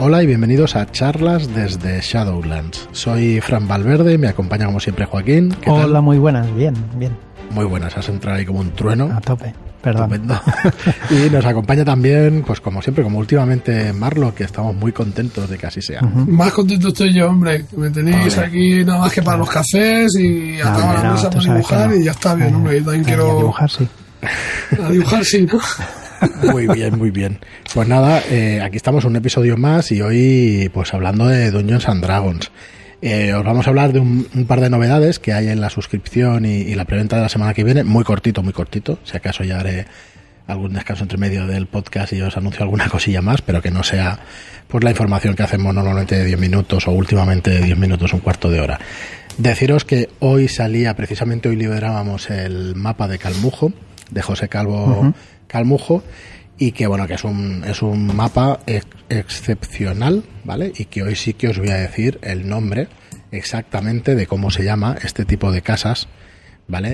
Hola y bienvenidos a charlas desde Shadowlands. Soy Fran Valverde y me acompaña como siempre Joaquín. ¿Qué tal? Hola, muy buenas, bien. Muy buenas, has entrado ahí como un trueno. A tope, perdón. Y nos acompaña también, pues como siempre, como últimamente Marlo, que estamos muy contentos de que así sea. Más contento estoy yo, hombre. Me tenéis aquí nada más que para los cafés y atado a la mesa para dibujar y ya está bien, hombre. Yo también quiero... A dibujar, sí. A dibujar, sí, ¿no? Muy bien. Pues nada, aquí estamos un episodio más y hoy pues hablando de Dungeons and Dragons. Os vamos a hablar de un par de novedades que hay en la suscripción y la preventa de la semana que viene, muy cortito. Si acaso ya haré algún descanso entre medio del podcast y os anuncio alguna cosilla más, pero que no sea pues la información que hacemos normalmente de 10 minutos o últimamente de 10 minutos, un cuarto de hora. Deciros que hoy liberábamos el mapa de Calmujo, de José Calvo Calmujo, y que bueno, que es un mapa excepcional, ¿vale? Y que hoy sí que os voy a decir el nombre exactamente de cómo se llama este tipo de casas, ¿vale?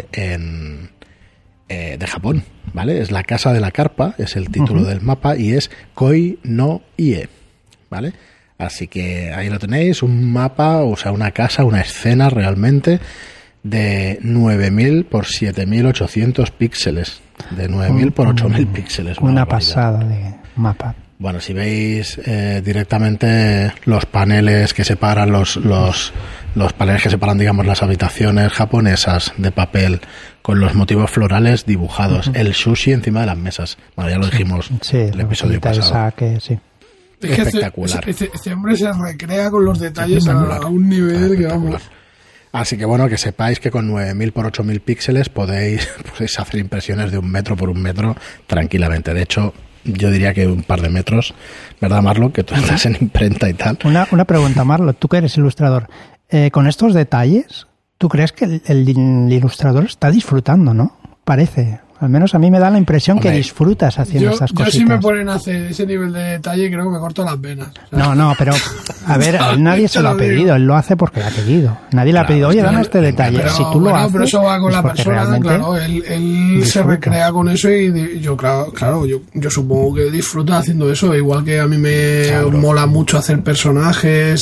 De Japón, ¿vale? Es la Casa de la Carpa, es el título del mapa y es Koi no Ie, ¿vale? Así que ahí lo tenéis, un mapa, o sea, una casa, una escena realmente de 9.000 por 7.800 píxeles. De 9.000 por 8.000 píxeles. Una pasada de mapa. Bueno, si veis directamente los paneles que separan los paneles que separan, digamos, las habitaciones japonesas de papel con los motivos florales dibujados, el sushi encima de las mesas. Bueno, ya lo dijimos el episodio pasado. Sí. Es que espectacular. Este hombre se recrea con los detalles a un nivel que vamos. Así que bueno, que sepáis que con 9.000 por 8.000 píxeles podéis hacer impresiones de 1 metro por 1 metro tranquilamente. De hecho, yo diría que un par de metros, ¿verdad, Marlo? Que tú estás en imprenta y tal. Una pregunta, Marlo, tú que eres ilustrador. Con estos detalles, ¿tú crees que el ilustrador está disfrutando, no? Parece. Al menos a mí me da la impresión que disfrutas haciendo estas cositas. Yo si me ponen a hacer ese nivel de detalle creo que me corto las venas. ¿Sabes? No, pero a ver, nadie se lo ha pedido, él lo hace porque lo ha quedido. Nadie le ha pedido, oye, dame este detalle. Pero, si tú lo haces, pero eso va con la persona, claro, él se recrea con eso y yo, claro, yo supongo que disfruta haciendo eso, igual que a mí me mola mucho hacer personajes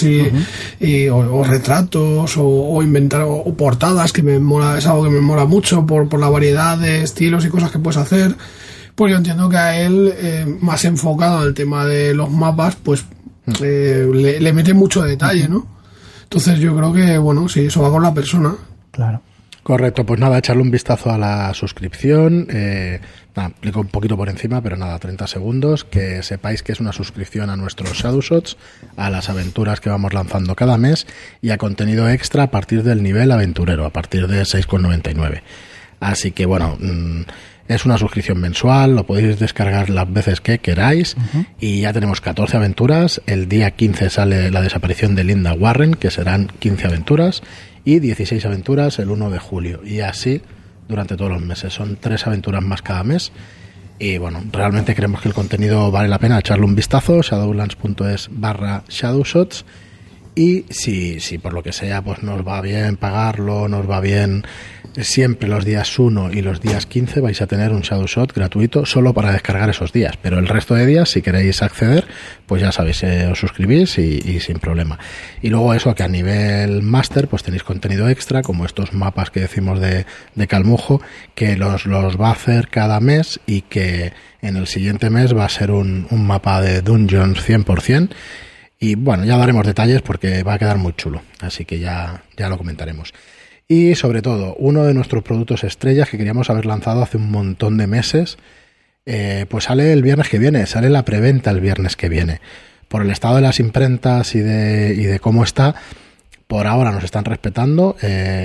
o retratos o inventar o portadas, que me mola, es algo que me mola mucho por la variedad de estilos y cosas que puedes hacer. Pues yo entiendo que a él, más enfocado en el tema de los mapas, pues le mete mucho detalle, ¿no? Entonces yo creo que, bueno, sí, eso va con la persona. Claro. Correcto, pues nada, echarle un vistazo a la suscripción. Explico un poquito por encima, pero nada, 30 segundos. Que sepáis que es una suscripción a nuestros Shadowshots, a las aventuras que vamos lanzando cada mes y a contenido extra a partir del nivel aventurero, a partir de 6,99. Así que bueno, es una suscripción mensual, lo podéis descargar las veces que queráis y ya tenemos 14 aventuras. El día 15 sale la desaparición de Linda Warren, que serán 15 aventuras, y 16 aventuras el 1 de julio. Y así durante todos los meses. Son 3 aventuras más cada mes. Y bueno, realmente creemos que el contenido vale la pena echarle un vistazo, shadowlands.es/shadowshots. Y si por lo que sea pues nos va bien pagarlo, nos va bien, siempre los días 1 y los días 15 vais a tener un Shadowshot gratuito solo para descargar esos días, pero el resto de días, si queréis acceder, pues ya sabéis, os suscribís y sin problema. Y luego eso, que a nivel máster pues tenéis contenido extra, como estos mapas que decimos de Calmujo, que los va a hacer cada mes y que en el siguiente mes va a ser un mapa de Dungeons 100%. Y bueno, ya daremos detalles porque va a quedar muy chulo, así que ya lo comentaremos. Y sobre todo, uno de nuestros productos estrellas que queríamos haber lanzado hace un montón de meses, pues sale el viernes que viene, sale la preventa el viernes que viene. Por el estado de las imprentas y de cómo está, por ahora nos están respetando.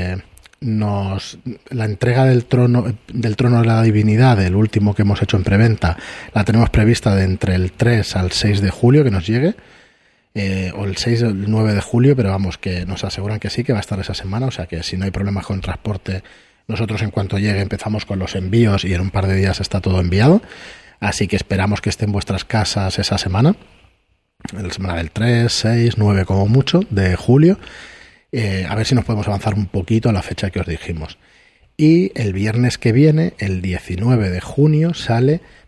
La entrega del trono de la divinidad, el último que hemos hecho en preventa, la tenemos prevista de entre el 3 al 6 de julio que nos llegue. O el 6 o el 9 de julio, pero vamos, que nos aseguran que sí, que va a estar esa semana, o sea que si no hay problemas con transporte, nosotros en cuanto llegue empezamos con los envíos y en un par de días está todo enviado, así que esperamos que esté en vuestras casas esa semana, la semana del 3, 6, 9 como mucho de julio, a ver si nos podemos avanzar un poquito a la fecha que os dijimos. Y el viernes que viene, el 19 de junio, sale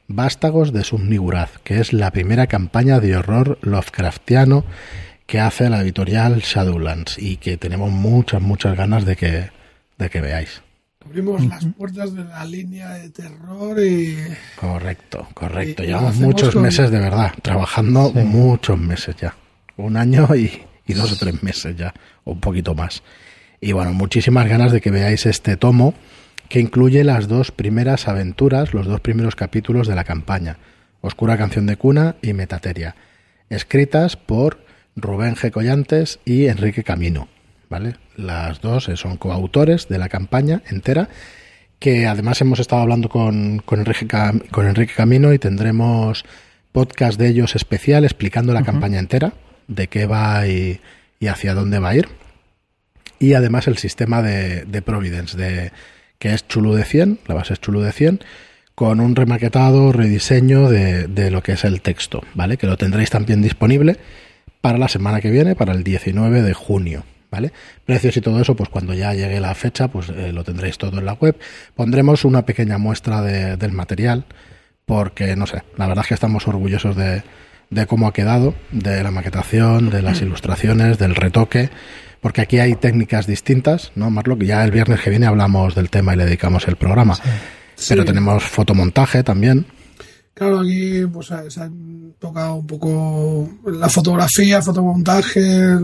Vástagos de Sub-Niggurath, que es la primera campaña de horror Lovecraftiano que hace la editorial Shadowlands y que tenemos muchas ganas de que veáis. Abrimos las puertas de la línea de terror y... Correcto. Llevamos muchos meses, de verdad, trabajando muchos meses ya. 1 año y 2 o 3 meses ya, o un poquito más. Y bueno, muchísimas ganas de que veáis este tomo, que incluye las 2 primeras aventuras, los 2 primeros capítulos de la campaña, Oscura Canción de Cuna y Metateria, escritas por Rubén G. Collantes y Enrique Camino, ¿vale? Las 2 son coautores de la campaña entera, que además hemos estado hablando con Enrique Camino y tendremos podcast de ellos especial explicando la campaña entera, de qué va y hacia dónde va a ir. Y además el sistema de Providence, que es Chulu de 100, la base es Chulu de 100, con un remaquetado, rediseño de lo que es el texto, ¿vale? Que lo tendréis también disponible para la semana que viene, para el 19 de junio, ¿vale? Precios y todo eso, pues cuando ya llegue la fecha, pues lo tendréis todo en la web. Pondremos una pequeña muestra del material, porque, no sé, la verdad es que estamos orgullosos de cómo ha quedado, de la maquetación, de las ilustraciones, del retoque, porque aquí hay técnicas distintas, ¿no, Marlo? Que ya el viernes que viene hablamos del tema y le dedicamos el programa. Pero tenemos fotomontaje también. Claro, aquí pues se ha tocado un poco la fotografía, fotomontaje,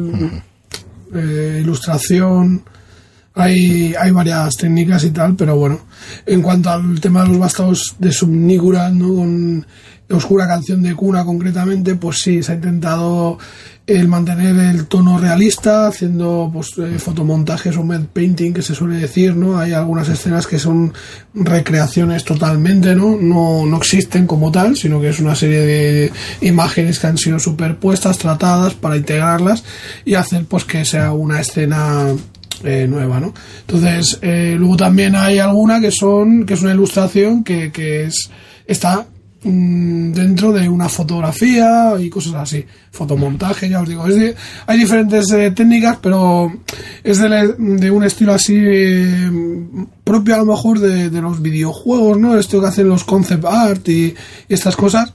ilustración. Hay varias técnicas y tal, pero bueno, en cuanto al tema de los vástagos de Sub-Niggurath, ¿no? Con Oscura Canción de Cuna concretamente, pues sí, se ha intentado mantener el tono realista, haciendo pues fotomontajes o matte painting, que se suele decir, ¿no? Hay algunas escenas que son recreaciones totalmente, no existen como tal, sino que es una serie de imágenes que han sido superpuestas, tratadas para integrarlas y hacer pues que sea una escena nueva, ¿no? Entonces, luego también hay alguna que es una ilustración que está dentro de una fotografía y cosas así, fotomontaje, ya os digo, hay diferentes técnicas, pero es de un estilo así propio a lo mejor de los videojuegos, ¿no? Esto que hacen los concept art y estas cosas,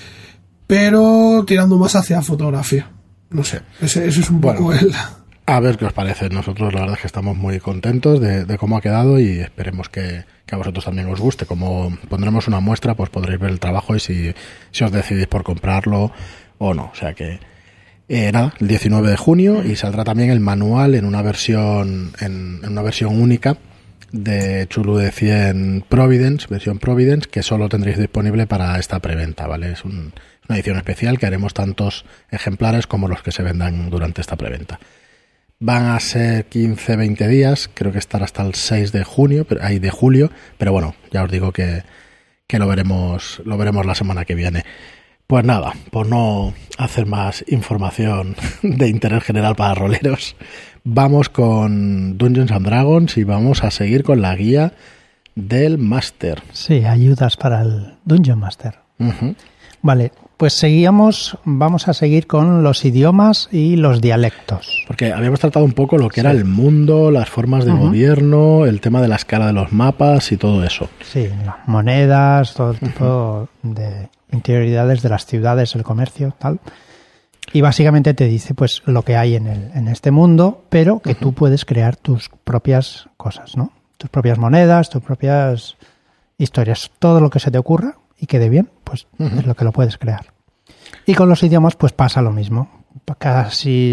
pero tirando más hacia fotografía, no sé, ese es un poco A ver qué os parece. Nosotros la verdad es que estamos muy contentos de cómo ha quedado y esperemos que a vosotros también os guste. Como pondremos una muestra, pues podréis ver el trabajo y si os decidís por comprarlo o no. O sea que nada, el 19 de junio y saldrá también el manual en una versión única de Chulu de 100 Providence, versión Providence, que solo tendréis disponible para esta preventa, ¿vale? Es una edición especial que haremos tantos ejemplares como los que se vendan durante esta preventa. Van a ser 15-20 días, creo que estará hasta el 6 de julio, pero bueno, ya os digo que lo veremos la semana que viene. Pues nada, por no hacer más información de interés general para roleros, vamos con Dungeons and Dragons y vamos a seguir con la guía del Máster. Sí, ayudas para el Dungeon Master. Vale, pues vamos a seguir con los idiomas y los dialectos. Porque habíamos tratado un poco lo que era el mundo, las formas de gobierno, el tema de la escala de los mapas y todo eso. Sí, las monedas, todo tipo de interioridades de las ciudades, el comercio, tal. Y básicamente te dice pues lo que hay en este mundo, pero que tú puedes crear tus propias cosas, ¿no? Tus propias monedas, tus propias historias, todo lo que se te ocurra y quede bien, pues es lo que lo puedes crear. Y con los idiomas pues pasa lo mismo. Cada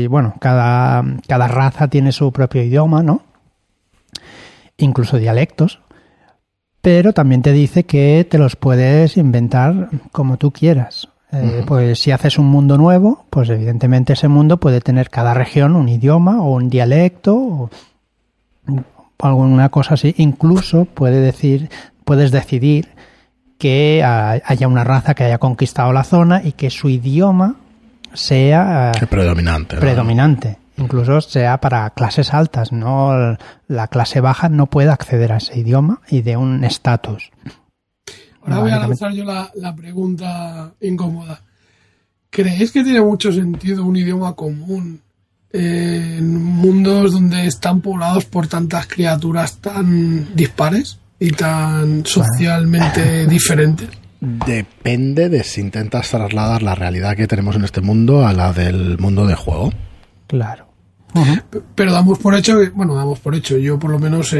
raza tiene su propio idioma, ¿no? Incluso dialectos. Pero también te dice que te los puedes inventar como tú quieras. Pues si haces un mundo nuevo, pues evidentemente ese mundo puede tener cada región un idioma o un dialecto o alguna cosa así. Incluso puedes decidir que haya una raza que haya conquistado la zona y que su idioma sea predominante. Incluso sea para clases altas, no la clase baja no puede acceder a ese idioma y de un estatus. Ahora voy a lanzar yo la pregunta incómoda. ¿Creéis que tiene mucho sentido un idioma común en mundos donde están poblados por tantas criaturas tan dispares y tan socialmente diferentes? Depende de si intentas trasladar la realidad que tenemos en este mundo a la del mundo de juego. Claro. Pero damos por hecho, yo por lo menos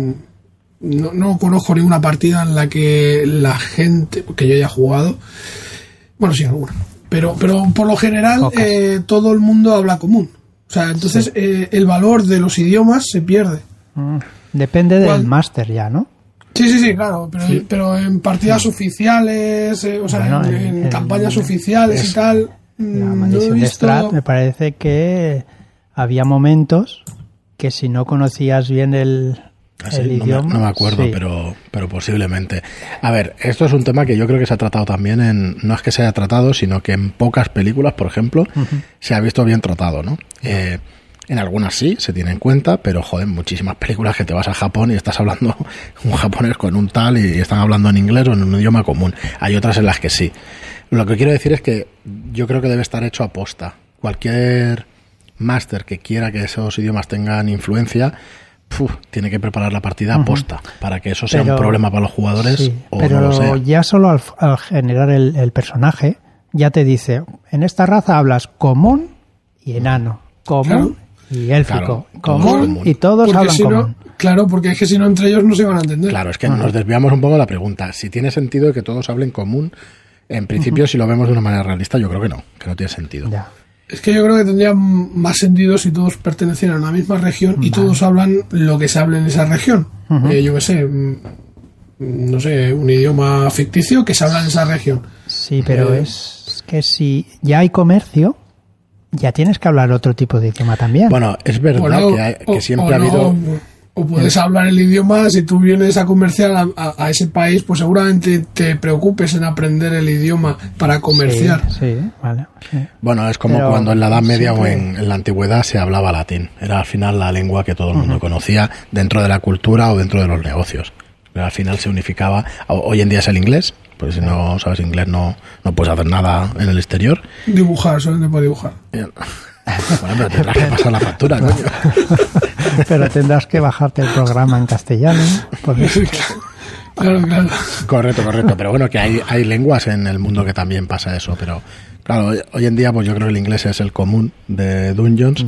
no conozco ninguna partida en la que la gente, que yo haya jugado, bueno, sí, alguna, pero por lo general todo el mundo habla común. O sea, entonces el valor de los idiomas se pierde. Depende del máster ya, ¿no? Sí, claro, pero en partidas oficiales, en campañas oficiales y tal, la maldición de Strahd, me parece que había momentos que si no conocías bien el idioma... No me acuerdo, sí. pero posiblemente. A ver, esto es un tema que yo creo que se ha tratado también no es que se haya tratado, sino que en pocas películas, por ejemplo, se ha visto bien tratado, ¿no? En algunas sí, se tiene en cuenta, pero joder, muchísimas películas que te vas a Japón y estás hablando un japonés con un tal y están hablando en inglés o en un idioma común. Hay otras en las que sí. Lo que quiero decir es que yo creo que debe estar hecho a posta. Cualquier máster que quiera que esos idiomas tengan influencia, tiene que preparar la partida a posta para que eso sea un problema para los jugadores, sí, o pero no lo sea. Ya solo al generar el personaje ya te dice, en esta raza hablas común y enano, común y élfico, común y todos porque hablan común. Claro, porque es que si no entre ellos no se van a entender. Claro, es que nos desviamos un poco de la pregunta. Si tiene sentido de que todos hablen común, en principio si lo vemos de una manera realista, yo creo que no tiene sentido. Ya. Es que yo creo que tendría más sentido si todos pertenecieran a la misma región y todos hablan lo que se habla en esa región. Yo qué sé, no sé, un idioma ficticio que se habla en esa región. Sí, pero es que si ya hay comercio, ya tienes que hablar otro tipo de idioma también. Bueno, es verdad que siempre ha habido... O puedes hablar el idioma, si tú vienes a comerciar a ese país, pues seguramente te preocupes en aprender el idioma para comerciar. Sí, vale. Sí. Bueno, es como cuando en la Edad Media o en la Antigüedad se hablaba latín. Era al final la lengua que todo el mundo conocía dentro de la cultura o dentro de los negocios. Pero al final se unificaba. Hoy en día es el inglés, pues si no sabes inglés no puedes hacer nada en el exterior. Dibujar, solamente puedes dibujar. Bueno, pero tendrás que pasar la factura, coño. Pero tendrás que bajarte el programa en castellano. Claro. Correcto. Pero bueno, que hay lenguas en el mundo que también pasa eso. Pero claro, hoy en día pues yo creo que el inglés es el común de Dungeons.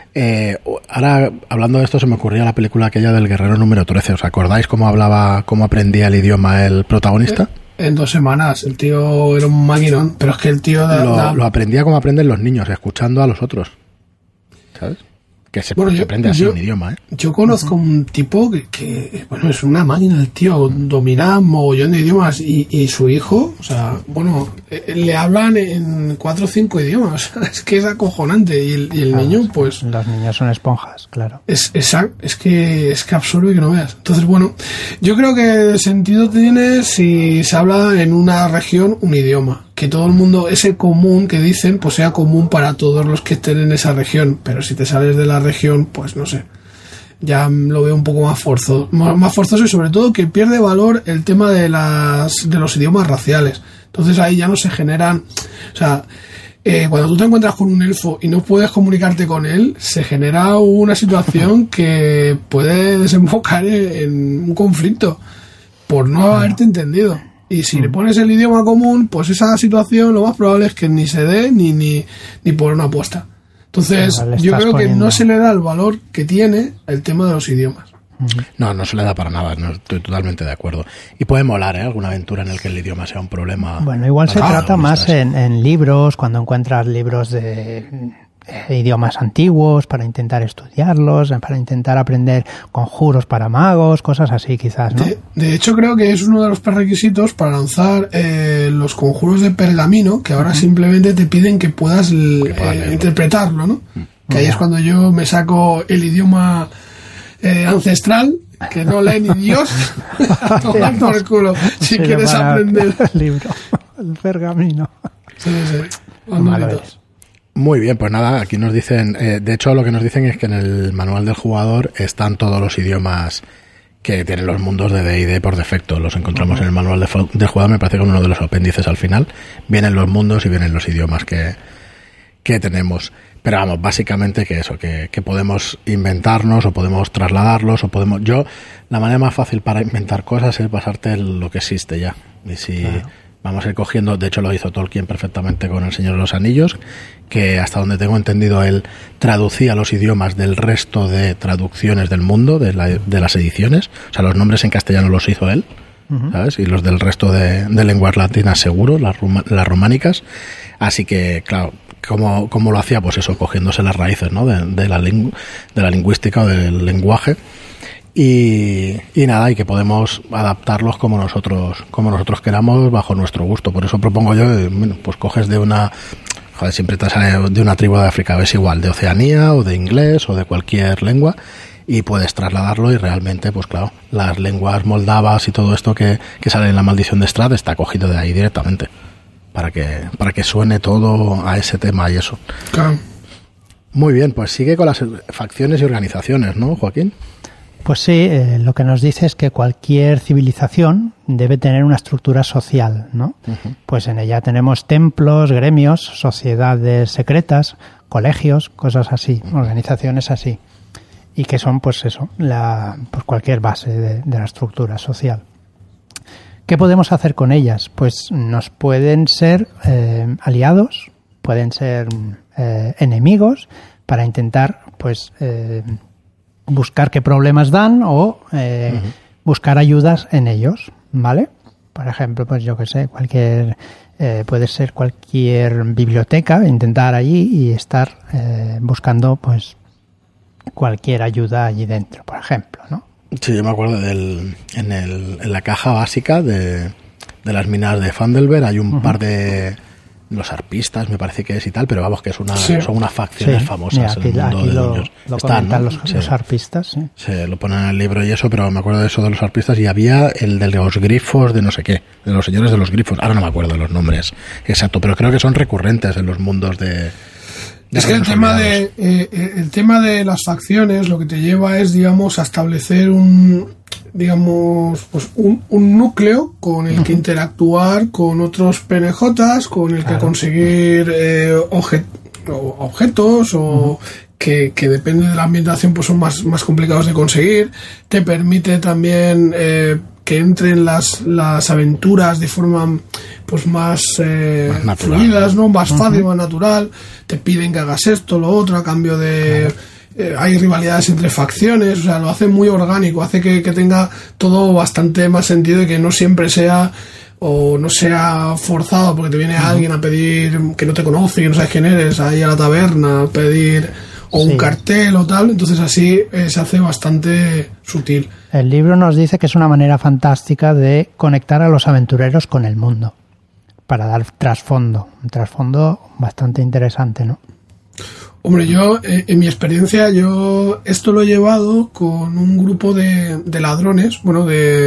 Ahora, hablando de esto, se me ocurría la película aquella del Guerrero número 13. ¿Os acordáis cómo aprendía el idioma el protagonista? En 2 semanas, el tío era un maquinón, pero es que el tío... Lo aprendía como aprenden los niños, escuchando a los otros, ¿sabes? Que se aprende así un idioma, ¿eh? Yo conozco un tipo que es una máquina, el tío domina mogollón de idiomas y su hijo, o sea, le hablan en 4 o 5 idiomas, es que es acojonante y el niño, pues... Los niños son esponjas, claro. Es que absurdo y que no veas. Entonces, yo creo que sentido tiene si se habla en una región un idioma, que todo el mundo, ese común que dicen, pues sea común para todos los que estén en esa región, pero si te sales de la región, pues no sé, ya lo veo un poco más forzoso y sobre todo que pierde valor el tema de los idiomas raciales. Entonces ahí ya no se generan, o sea, cuando tú te encuentras con un elfo y no puedes comunicarte con él, se genera una situación que puede desembocar en un conflicto por no haberte entendido. Y si le pones el idioma común, pues esa situación lo más probable es que ni se dé ni por una apuesta. Entonces, yo creo que no se le da el valor que tiene el tema de los idiomas. No se le da para nada, no estoy totalmente de acuerdo. Y puede molar, alguna aventura en la que el idioma sea un problema. Bueno, igual se trata más en libros, cuando encuentras libros de idiomas antiguos para intentar estudiarlos, para intentar aprender conjuros para magos, cosas así quizás, ¿no? De hecho, creo que es uno de los prerequisitos para lanzar los conjuros de pergamino, que ahora simplemente te piden que puedas interpretarlo, ¿no? Que ahí es cuando yo me saco el idioma ancestral, que no lee ni Dios, a tomar por el culo, si quieres aprender. El libro, el pergamino. Sí. Muy bien, pues nada, aquí nos dicen, de hecho lo que nos dicen es que en el manual del jugador están todos los idiomas que tienen los mundos de D&D por defecto, los encontramos en el manual del jugador, me parece que en uno de los apéndices al final vienen los mundos y vienen los idiomas que tenemos. Pero vamos, básicamente que eso, que podemos inventarnos o podemos trasladarlos o podemos... la manera más fácil para inventar cosas es basarte en lo que existe ya. Y si Vamos a ir cogiendo, de hecho lo hizo Tolkien perfectamente con El Señor de los Anillos, que hasta donde tengo entendido él traducía los idiomas del resto de traducciones del mundo, de las ediciones, o sea, los nombres en castellano los hizo él, ¿sabes? Y los del resto de lenguas latinas seguro, las románicas, así que claro, ¿cómo lo hacía? Pues eso, cogiéndose las raíces, ¿no? de la lingüística o del lenguaje. Y nada, y que podemos adaptarlos como nosotros queramos bajo nuestro gusto. Por eso propongo yo, bueno, pues coges de una, siempre te sale de una tribu de África, ves igual, de Oceanía o de inglés o de cualquier lengua, y puedes trasladarlo, y realmente, pues claro, las lenguas moldavas y todo esto que sale en La Maldición de Strahd está cogido de ahí directamente, para que suene todo a ese tema y eso. Claro. Muy bien, pues sigue con las facciones y organizaciones, ¿no, Joaquín? Pues sí, lo que nos dice es que cualquier civilización debe tener una estructura social, ¿no? Uh-huh. Pues en ella tenemos templos, gremios, sociedades secretas, colegios, cosas así, organizaciones así. Y que son, pues eso, pues cualquier base de la estructura social. ¿Qué podemos hacer con ellas? Pues nos pueden ser aliados, pueden ser enemigos, para intentar, pues, buscar qué problemas dan o buscar ayudas en ellos, ¿vale? Por ejemplo, pues yo qué sé, puede ser cualquier biblioteca, intentar allí y estar buscando, pues, cualquier ayuda allí dentro, por ejemplo, ¿no? Sí, yo me acuerdo en la caja básica de las minas de Phandelver hay un par de los arpistas, me parece que es y tal, pero vamos, que son unas facciones famosas en el mundo de Dungeons. Están, ¿no? Los arpistas, sí. Se lo ponen en el libro y eso, pero me acuerdo de eso de los arpistas, y había el de los grifos de no sé qué, de los señores de los grifos, ahora no me acuerdo de los nombres exacto, pero creo que son recurrentes en los mundos de... Es que el tema de las facciones lo que te lleva es, digamos, a establecer un núcleo con el que interactuar con otros PNJs, con el que conseguir objetos o que depende de la ambientación, pues son más complicados de conseguir. Te permite también que entren las aventuras de forma pues más fluidas, ¿no? Más fácil, más natural. Te piden que hagas esto, lo otro, a cambio de... hay rivalidades entre facciones, o sea, lo hace muy orgánico, hace que tenga todo bastante más sentido y que no siempre sea o no sea forzado porque te viene alguien a pedir que no te conoce, que no sabes quién eres, ahí a la taberna a pedir o un cartel o tal, entonces así se hace bastante sutil. El libro nos dice que es una manera fantástica de conectar a los aventureros con el mundo, para dar un trasfondo bastante interesante, ¿no? Hombre, yo, en mi experiencia, esto lo he llevado con un grupo de ladrones, bueno,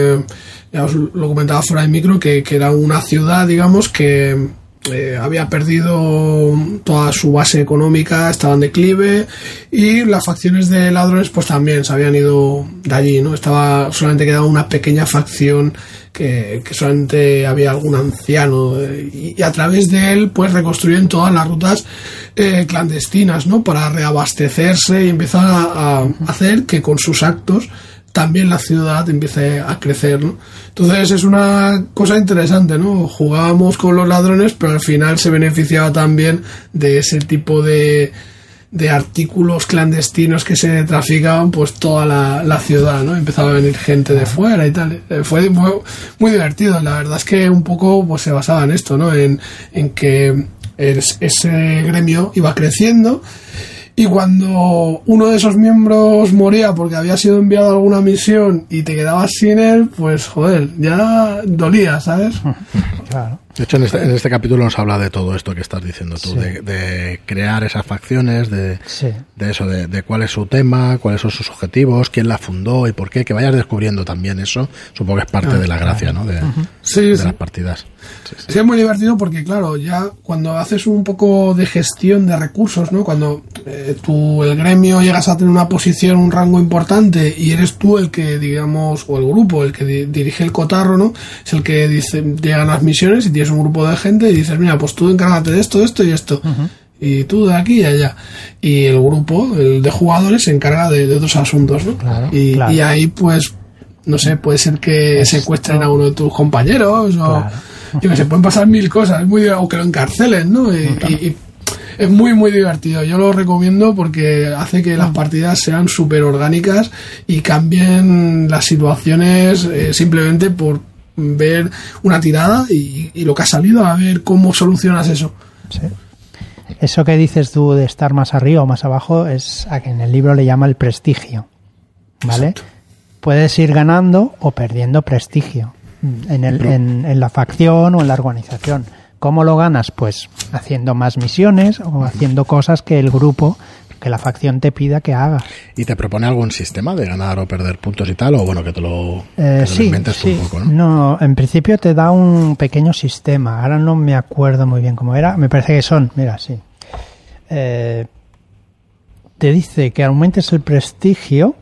ya os lo comentaba fuera de micro, que era una ciudad, digamos, que había perdido toda su base económica, estaba en declive, y las facciones de ladrones pues también se habían ido de allí, ¿no? Solamente quedaba una pequeña facción que solamente había algún anciano, y a través de él pues reconstruyen todas las rutas clandestinas, ¿no? Para reabastecerse y empezar a hacer que con sus actos también la ciudad empiece a crecer, ¿no? Entonces es una cosa interesante, ¿no? Jugábamos con los ladrones, pero al final se beneficiaba también de ese tipo de artículos clandestinos que se traficaban, pues toda la ciudad, ¿no? Empezaba a venir gente de fuera y tal. Fue muy divertido. La verdad es que un poco pues se basaba en esto, ¿no? En que ese gremio iba creciendo. Y cuando uno de esos miembros moría porque había sido enviado a alguna misión y te quedabas sin él, pues joder, ya dolía, ¿sabes? Claro. De hecho, en este capítulo nos habla de todo esto que estás diciendo tú, sí. de crear esas facciones, de eso, de cuál es su tema, cuáles son sus objetivos, quién la fundó y por qué, que vayas descubriendo también eso, supongo que es parte de la gracia, ¿no? De las partidas. Sí, es muy divertido porque, claro, ya cuando haces un poco de gestión de recursos, ¿no? Cuando el gremio llegas a tener una posición, un rango importante y eres tú el que, digamos, o el grupo, el que dirige el cotarro, ¿no? Es el que dice, llegan las misiones y tienes un grupo de gente y dices, mira, pues tú encárgate de esto, esto y esto. Y tú de aquí y allá. Y el grupo, el de jugadores, se encarga de otros asuntos, ¿no? Claro, y ahí, pues, no sé, puede ser que secuestren a uno de tus compañeros o yo que sé, pueden pasar mil cosas, o que lo encarcelen, ¿no? Y es muy, muy divertido. Yo lo recomiendo porque hace que las partidas sean súper orgánicas y cambien las situaciones simplemente por ver una tirada y lo que ha salido, a ver cómo solucionas eso. Sí. Eso que dices tú de estar más arriba o más abajo es a que en el libro le llama el prestigio, ¿vale? Exacto. Puedes ir ganando o perdiendo prestigio en la facción o en la organización. ¿Cómo lo ganas? Pues haciendo más misiones o haciendo cosas que el grupo, que la facción te pida que hagas. ¿Y te propone algún sistema de ganar o perder puntos y tal? O bueno, que te lo inventes tú un poco, ¿no? No, en principio te da un pequeño sistema. Ahora no me acuerdo muy bien cómo era. Me parece que son, mira, sí. Te dice que aumentes el prestigio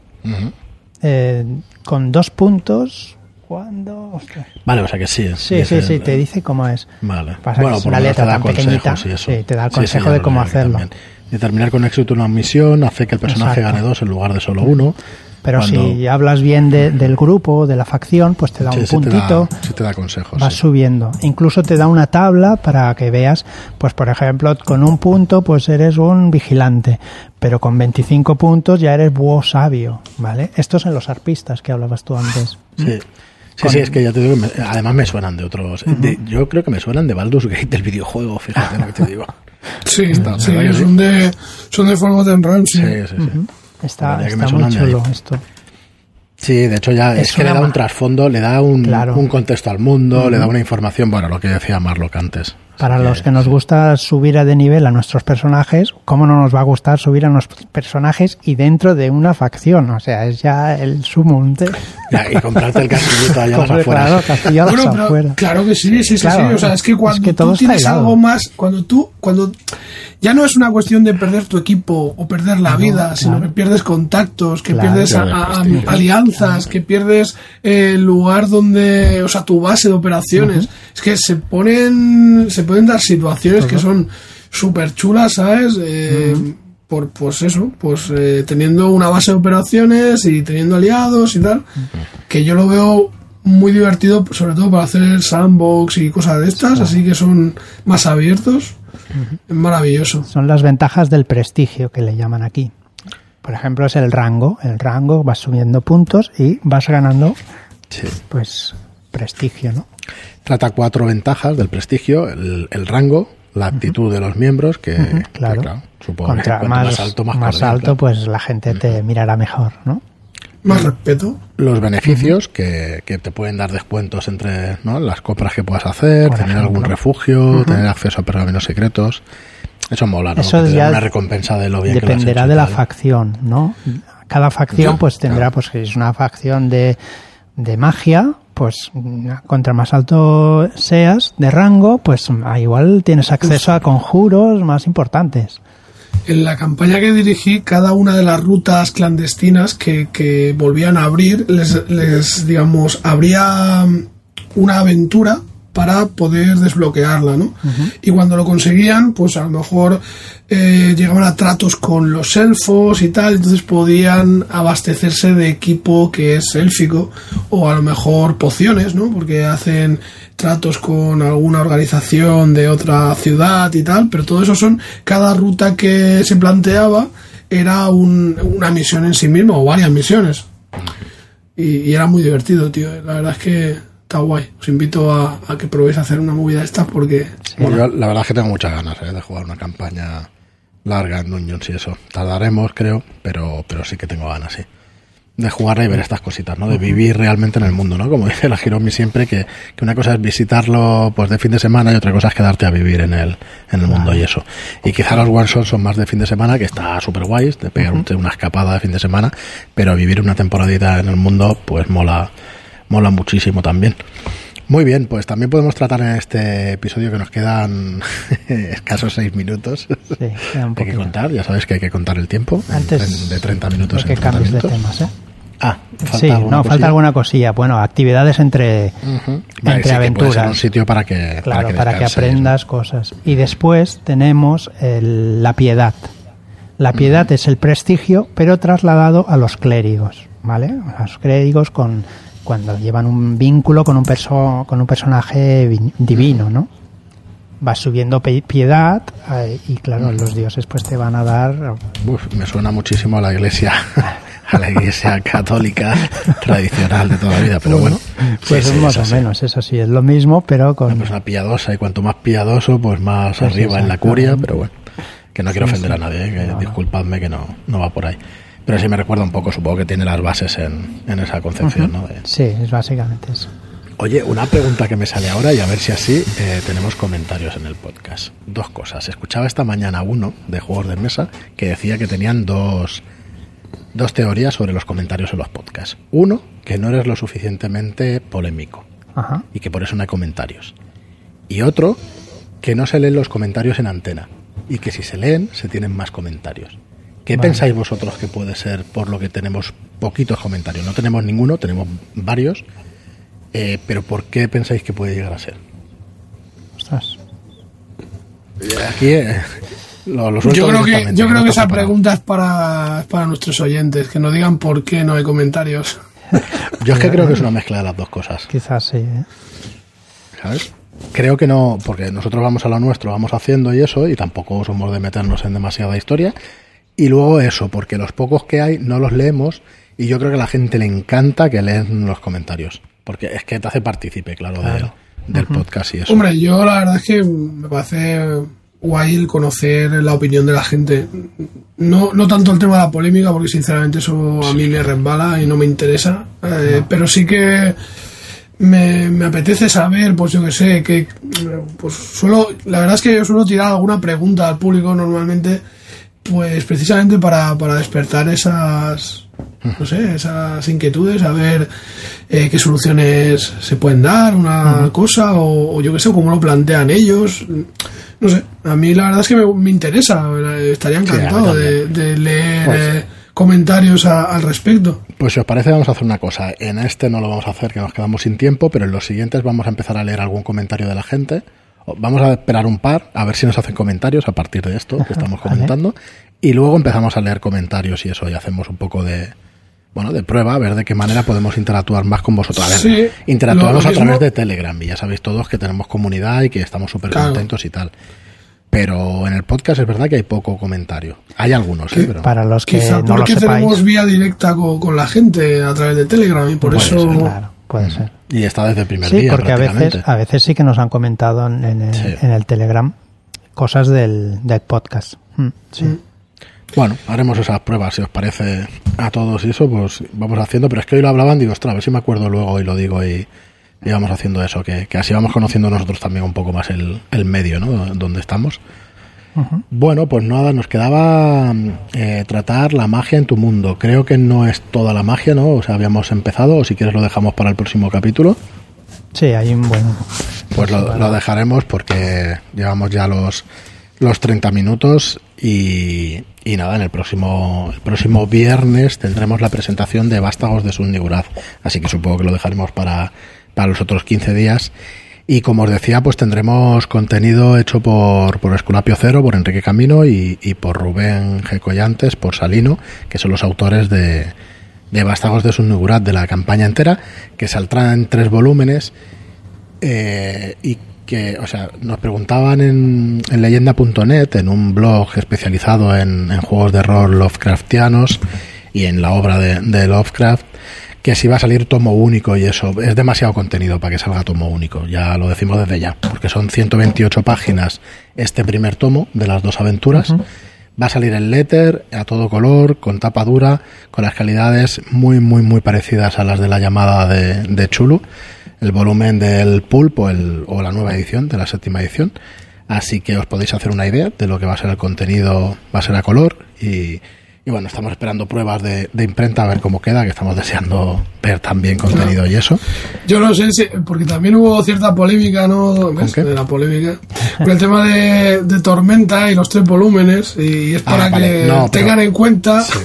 con 2 puntos... ¿Cuándo? Ostras. Vale, o sea que sí. Sí, te dice cómo es. Vale. Pasa bueno, que es una letra tan pequeñita. Sí, te da el consejo de cómo hacerlo. Determinar con éxito una misión hace que el personaje gane 2 en lugar de solo 1. Pero si hablas bien del grupo, de la facción, pues te da un puntito. Sí te da consejos. Vas subiendo. Incluso te da una tabla para que veas, pues por ejemplo, con 1 punto pues eres un vigilante, pero con 25 puntos ya eres búho sabio, ¿vale? Estos en los arpistas que hablabas tú antes. Sí, es que ya te digo, además me suenan de otros. Yo creo que me suenan de Baldur's Gate, del videojuego, fíjate lo que te digo. Sí, son de Forgotten Realms. Sí. Está muy chulo esto. Sí, de hecho ya es que le da un trasfondo, le da un contexto al mundo, le da una información, bueno, lo que decía Marlock antes. Para los que nos gusta subir de nivel a nuestros personajes, ¿cómo no nos va a gustar subir a nuestros personajes y dentro de una facción? O sea, es ya el sumo. Y comprarte el castillito allá a las afueras. Claro, castillo a las afueras. Claro que sí. O sea, es que cuando tú tienes algo más, cuando ya no es una cuestión de perder tu equipo o perder la vida, sino que pierdes contactos, que pierdes alianzas, que pierdes el lugar donde, o sea, tu base de operaciones. Es que se pueden dar situaciones que son súper chulas, ¿sabes? Teniendo una base de operaciones y teniendo aliados y tal, que yo lo veo muy divertido, sobre todo para hacer sandbox y cosas de estas, así que son más abiertos. Es maravilloso. Son las ventajas del prestigio que le llaman aquí. Por ejemplo, es el rango. El rango vas subiendo puntos y vas ganando pues prestigio, ¿no? Trata 4 ventajas del prestigio: el rango, la actitud de los miembros, que claro, supongo que cuanto más alto, pues la gente te mirará mejor, ¿no? Más respeto. Los beneficios que te pueden dar descuentos entre, ¿no?, las compras que puedas hacer, tener algún refugio, tener acceso a pergaminos secretos. Eso mola, ¿no? Eso ya una recompensa de lo bien que lo has hecho. Dependerá de la facción, ¿no? Cada facción pues tendrá, pues si es una facción de magia, pues contra más alto seas de rango, pues igual tienes acceso a conjuros más importantes. En la campaña que dirigí, cada una de las rutas clandestinas que volvían a abrir, les digamos, habría una aventura para poder desbloquearla, ¿no? Y cuando lo conseguían, pues a lo mejor llegaban a tratos con los elfos y tal, entonces podían abastecerse de equipo que es élfico, o a lo mejor pociones, ¿no? Porque hacen tratos con alguna organización de otra ciudad y tal, pero todo eso cada ruta que se planteaba era una misión en sí misma, o varias misiones. Y era muy divertido, tío. La verdad es que está guay. Os invito a que probéis a hacer una movida de estas porque... Bueno, yo la verdad es que tengo muchas ganas de jugar una campaña larga en Dungeons y eso. Tardaremos, creo, pero sí que tengo ganas, sí. De jugarla y ver estas cositas, ¿no? De vivir realmente en el mundo, ¿no? Como dice la Hiromi siempre, que una cosa es visitarlo pues de fin de semana y otra cosa es quedarte a vivir en el mundo y eso. Y quizá los one shots son más de fin de semana, que está súper guays, de pegar una escapada de fin de semana, pero vivir una temporadita en el mundo pues mola muchísimo también. Muy bien, pues también podemos tratar en este episodio, que nos quedan escasos 6 minutos. Sí, hay que contar, ya sabes que hay que contar el tiempo. Antes de 30 minutos en 30 minutos. De temas, falta alguna cosilla. Bueno, actividades entre aventuras. Que un sitio para que aprendas cosas. Y después tenemos la piedad. La piedad es el prestigio, pero trasladado a los clérigos, ¿vale? A los clérigos con cuando llevan un vínculo con un personaje divino, ¿no? Vas subiendo piedad y claro, los dioses pues te van a dar... Me suena muchísimo a la iglesia católica tradicional de toda la vida, pero bueno. Pues sí, más o menos, eso sí, es lo mismo, pero con... Una persona piadosa, y cuanto más piadoso, pues más pues arriba en la curia, pero bueno, que no quiero ofender a nadie, que disculpadme que no va por ahí. Pero sí me recuerda un poco, supongo que tiene las bases en esa concepción, ¿no? Sí, es básicamente eso. Oye, una pregunta que me sale ahora y a ver si así tenemos comentarios en el podcast. 2 cosas. Escuchaba esta mañana uno de juegos de mesa que decía que tenían dos teorías sobre los comentarios en los podcasts. Uno, que no eres lo suficientemente polémico. Ajá. Y que por eso no hay comentarios. Y otro, que no se leen los comentarios en antena y que si se leen se tienen más comentarios. ¿Qué pensáis vosotros que puede ser por lo que tenemos poquitos comentarios? No tenemos ninguno, tenemos varios. Pero ¿por qué pensáis que puede llegar a ser? Ostras. Aquí yo creo que esa pregunta es para nuestros oyentes, que nos digan por qué no hay comentarios. Yo es que creo que es una mezcla de las dos cosas. Quizás sí, ¿sabes? Creo que no, porque nosotros vamos a lo nuestro, vamos haciendo y eso, y tampoco somos de meternos en demasiada historia. Y luego eso, porque los pocos que hay no los leemos, y yo creo que a la gente le encanta que leen los comentarios. Porque es que te hace partícipe, claro. Del podcast y eso. Hombre, yo la verdad es que me parece guay el conocer la opinión de la gente. No tanto el tema de la polémica, porque sinceramente eso a mí me resbala y no me interesa. Pero sí que me apetece saber, pues yo que sé, que pues la verdad es que yo suelo tirar alguna pregunta al público normalmente, pues precisamente para despertar esas inquietudes, a ver qué soluciones se pueden dar, una cosa, o yo qué sé, cómo lo plantean ellos. No sé, a mí la verdad es que me interesa, estaría encantado de leer comentarios al respecto. Pues si os parece vamos a hacer una cosa, en este no lo vamos a hacer, que nos quedamos sin tiempo, pero en los siguientes vamos a empezar a leer algún comentario de la gente. Vamos a esperar un par, a ver si nos hacen comentarios a partir de esto que estamos comentando, y luego empezamos a leer comentarios y eso, y hacemos un poco de prueba, a ver de qué manera podemos interactuar más con vosotros. A ver, interactuamos a través de Telegram, y ya sabéis todos que tenemos comunidad y que estamos súper contentos y tal. Pero en el podcast es verdad que hay poco comentario. Hay algunos, pero para los que quizá no lo sepáis, tenemos vía directa con la gente a través de Telegram, y por eso... Claro, puede ser. Y está desde el primer día, porque a veces sí que nos han comentado en el Telegram cosas del podcast. Sí. Bueno, haremos esas pruebas, si os parece a todos y eso, pues vamos haciendo. Pero es que hoy lo hablaban, digo, ostras, a ver si me acuerdo luego y lo digo y vamos haciendo eso, que así vamos conociendo nosotros también un poco más el medio, ¿no? Donde estamos. Bueno, pues nada, nos quedaba tratar la magia en tu mundo. Creo que no es toda la magia, ¿no? O sea, habíamos empezado, o si quieres lo dejamos para el próximo capítulo. Sí, hay un buen... Pues lo dejaremos porque llevamos ya los 30 minutos y nada, en el próximo viernes tendremos la presentación de Vástagos de Sun-Niguraz, así que supongo que lo dejaremos para los otros 15 días. Y como os decía, pues tendremos contenido hecho por Esculapio Cero, por Enrique Camino y por Rubén G. Collantes, por Salino, que son los autores de Vástagos de Sun-Niguraz, de la campaña entera, que saldrá en 3 volúmenes y que, o sea, nos preguntaban en leyenda.net, en un blog especializado en juegos de rol Lovecraftianos y en la obra de Lovecraft, que si va a salir tomo único, y eso es demasiado contenido para que salga tomo único, ya lo decimos desde ya, porque son 128 páginas este primer tomo de las 2 aventuras. Va a salir en letter, a todo color, con tapa dura, con las calidades muy muy muy parecidas a las de la llamada de Chulu, el volumen del Pulp o la nueva edición de la 7ª edición, así que os podéis hacer una idea de lo que va a ser el contenido. Va a ser a color y bueno, estamos esperando pruebas de imprenta a ver cómo queda, que estamos deseando ver también contenido y eso. Yo no sé si, porque también hubo cierta polémica, ¿no? ¿Ves? ¿Con qué? De la polémica. Con el tema de Tormenta y los 3 volúmenes, y es para que tengan en cuenta... Sí.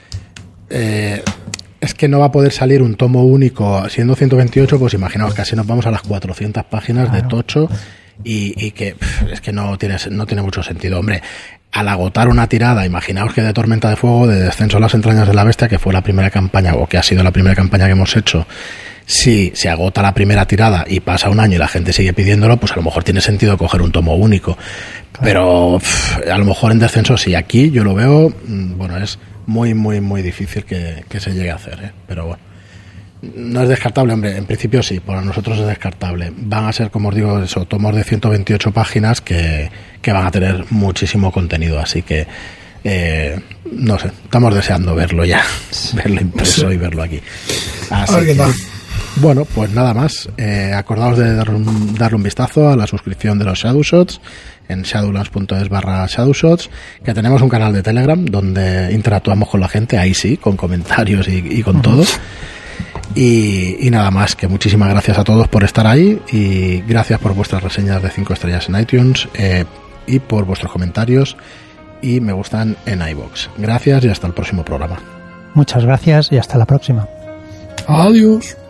Es que no va a poder salir un tomo único siendo 128, pues imaginaos, casi nos vamos a las 400 páginas de tocho y que es que no tiene mucho sentido. Hombre, al agotar una tirada, imaginaos que de Tormenta de Fuego, de Descenso a las entrañas de la bestia, que fue la primera campaña, o que ha sido la primera campaña que hemos hecho, Si se agota la primera tirada y pasa un año y la gente sigue pidiéndolo, pues a lo mejor tiene sentido coger un tomo único. Claro. Pero a lo mejor en descenso sí. Aquí yo lo veo, bueno, es muy, muy, muy difícil que se llegue a hacer, ¿eh? Pero bueno, no es descartable, hombre. En principio sí, para nosotros es descartable. Van a ser, como os digo, eso, tomos de 128 páginas que van a tener muchísimo contenido. Así que, no sé, estamos deseando verlo ya. Verlo impreso y verlo aquí. Así a ver qué tal. Bueno, pues nada más. Acordaos de darle un vistazo a la suscripción de los Shadowshots en shadowlands.es/Shadowshots, que tenemos un canal de Telegram donde interactuamos con la gente, ahí sí, con comentarios y con todo. Y nada más, que muchísimas gracias a todos por estar ahí y gracias por vuestras reseñas de 5 estrellas en iTunes y por vuestros comentarios y me gustan en iVoox. Gracias y hasta el próximo programa. Muchas gracias y hasta la próxima. Adiós.